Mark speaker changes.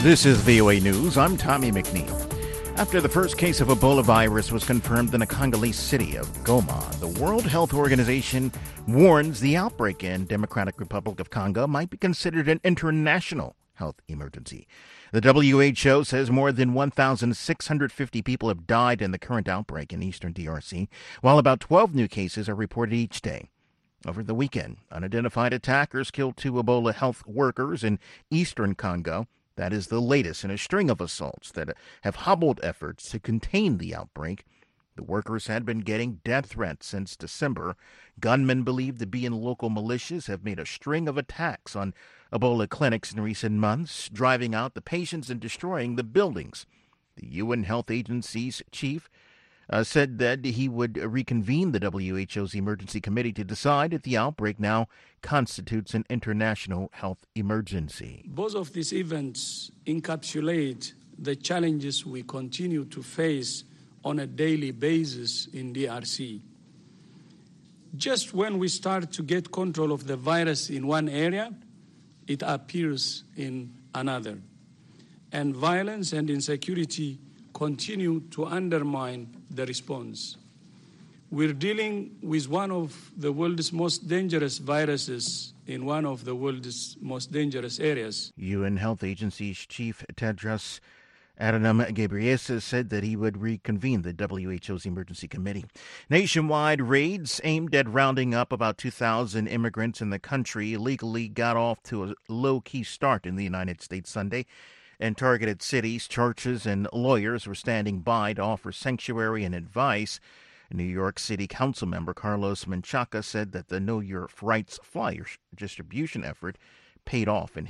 Speaker 1: This is VOA News. I'm Tommy McNeil. After the first case of Ebola virus was confirmed in the Congolese city of Goma, the World Health Organization warns the outbreak in Democratic Republic of Congo might be considered an international health emergency. The WHO says more than 1,650 people have died in the current outbreak in eastern DRC, while about 12 new cases are reported each day. Over the weekend, unidentified attackers killed 2 Ebola health workers in eastern Congo. That is the latest in a string of assaults that have hobbled efforts to contain the outbreak. The workers had been getting death threats since December. Gunmen believed to be in local militias have made a string of attacks on Ebola clinics in recent months, driving out the patients and destroying the buildings. The UN Health Agency's chief said that he would reconvene the WHO's emergency committee to decide if the outbreak now constitutes an international health emergency.
Speaker 2: Both of these events encapsulate the challenges we continue to face on a daily basis in DRC. Just when we start to get control of the virus in one area, it appears in another. And violence and insecurity continue to undermine the response. We're dealing with one of the world's most dangerous viruses in one of the world's most dangerous areas.
Speaker 1: UN Health Agency's chief Tedros Adhanom Ghebreyesus said that he would reconvene the WHO's emergency committee. Nationwide raids aimed at rounding up about 2,000 immigrants in the country illegally got off to a low-key start in the United States Sunday. In targeted cities, churches and lawyers were standing by to offer sanctuary and advice. New York City Council member Carlos Menchaca said that the Know Your Rights flyer distribution effort paid off in